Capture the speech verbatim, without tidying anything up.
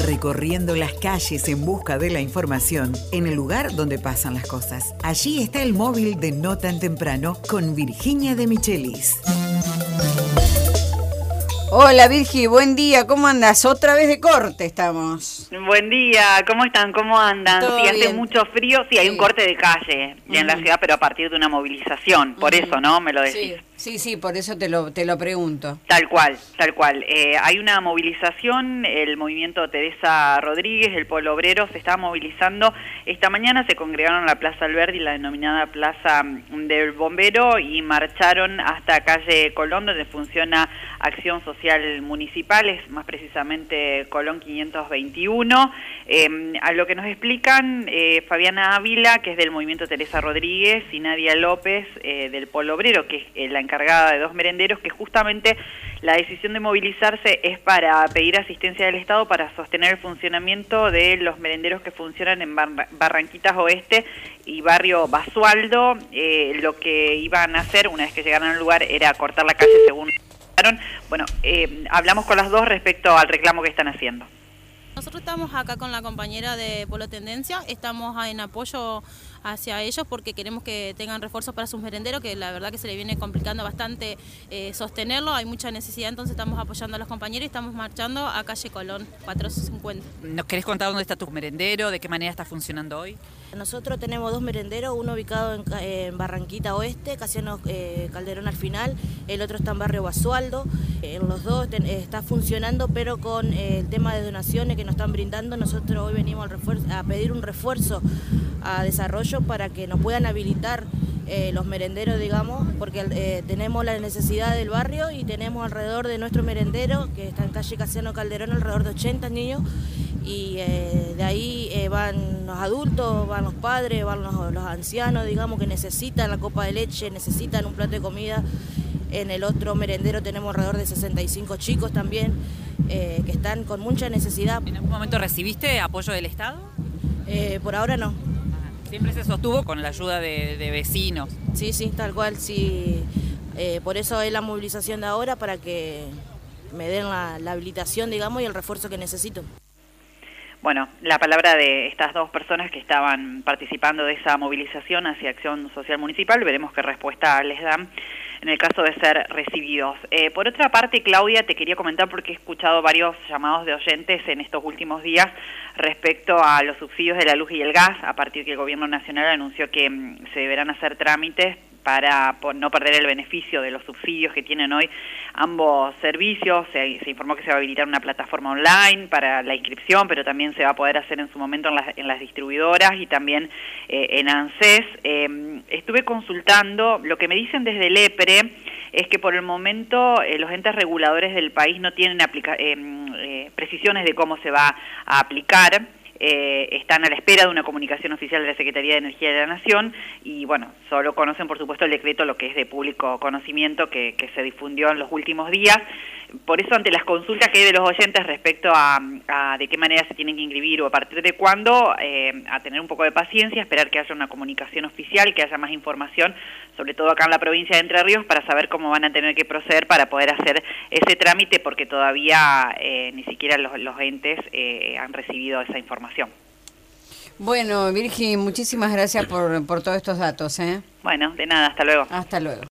recorriendo las calles en busca de la información en el lugar donde pasan las cosas. Allí está el móvil de No Tan Temprano con Virginia de Michelis. Hola Virgi, buen día, ¿cómo andas? Otra vez de corte estamos. Buen día, ¿cómo están? ¿Cómo andan? Todo Sí, hace bien. mucho frío, sí, hay Sí. un corte de calle Mm. en la ciudad, pero a partir de una movilización, por Mm. eso, ¿no? Me lo decís. Sí, sí, sí, por eso te lo, te lo pregunto. Tal cual, tal cual. Eh, hay una movilización, el movimiento Teresa Rodríguez, el Pueblo Obrero, se está movilizando. Esta mañana se congregaron en la Plaza Alberdi, la denominada Plaza del Bombero, y marcharon hasta calle Colón, donde funciona Acción Social Municipal, es más precisamente Colón quinientos veintiuno. Eh, a lo que nos explican eh, Fabiana Ávila, que es del movimiento Teresa Rodríguez, y Nadia López, eh, del Pueblo Obrero, que es eh, la encargada de dos merenderos, que justamente la decisión de movilizarse es para pedir asistencia del Estado para sostener el funcionamiento de los merenderos que funcionan en Bar- Barranquitas Oeste y Barrio Basualdo. Eh, lo que iban a hacer una vez que llegaran al lugar era cortar la calle según... Bueno, eh, hablamos con las dos respecto al reclamo que están haciendo. Nosotros estamos acá con la compañera de Polo Tendencia, estamos en apoyo hacia ellos porque queremos que tengan refuerzos para sus merenderos, que la verdad que se le viene complicando bastante eh, sostenerlo, hay mucha necesidad, entonces estamos apoyando a los compañeros y estamos marchando a calle Colón cuatrocientos cincuenta. ¿Nos querés contar dónde está tu merendero? ¿De qué manera está funcionando hoy? Nosotros tenemos dos merenderos, uno ubicado en, en Barranquita Oeste, Casiano eh, Calderón al final, el otro está en Barrio Basualdo. En los dos ten, está funcionando, pero con eh, el tema de donaciones que nos están brindando, nosotros hoy venimos al refuerzo, a pedir un refuerzo a desarrollo para que nos puedan habilitar eh, los merenderos, digamos, porque eh, tenemos la necesidad del barrio y tenemos alrededor de nuestro merendero, que está en calle Casiano Calderón, alrededor de ochenta niños, y eh, de ahí eh, van los adultos, van los padres, van los, los ancianos, digamos, que necesitan la copa de leche, necesitan un plato de comida. En el otro merendero tenemos alrededor de sesenta y cinco chicos también, eh, que están con mucha necesidad. ¿En algún momento recibiste apoyo del Estado? Eh, por ahora no. Siempre se sostuvo con la ayuda de, de vecinos. Sí, sí, tal cual, sí. Eh, por eso es la movilización de ahora, para que me den la, la habilitación, digamos, y el refuerzo que necesito. Bueno, la palabra de estas dos personas que estaban participando de esa movilización hacia Acción Social Municipal, veremos qué respuesta les dan en el caso de ser recibidos. Eh, por otra parte, Claudia, te quería comentar porque he escuchado varios llamados de oyentes en estos últimos días respecto a los subsidios de la luz y el gas, a partir que el Gobierno Nacional anunció que mm, se deberán hacer trámites para no perder el beneficio de los subsidios que tienen hoy ambos servicios. Se, se informó que se va a habilitar una plataforma online para la inscripción, pero también se va a poder hacer en su momento en las, en las distribuidoras y también eh, en ANSES. Eh, estuve consultando, lo que me dicen desde el EPRE es que por el momento eh, los entes reguladores del país no tienen aplica eh, eh, precisiones de cómo se va a aplicar. Eh, están a la espera de una comunicación oficial de la Secretaría de Energía de la Nación y, bueno, solo conocen, por supuesto, el decreto, lo que es de público conocimiento, que, que se difundió en los últimos días. Por eso, ante las consultas que hay de los oyentes respecto a, a de qué manera se tienen que inscribir o a partir de cuándo, eh, a tener un poco de paciencia, esperar que haya una comunicación oficial, que haya más información, sobre todo acá en la provincia de Entre Ríos, para saber cómo van a tener que proceder para poder hacer ese trámite, porque todavía eh, ni siquiera los, los entes eh, han recibido esa información. Bueno, Virgi, muchísimas gracias por, por todos estos datos, ¿eh? Bueno, de nada, hasta luego. Hasta luego.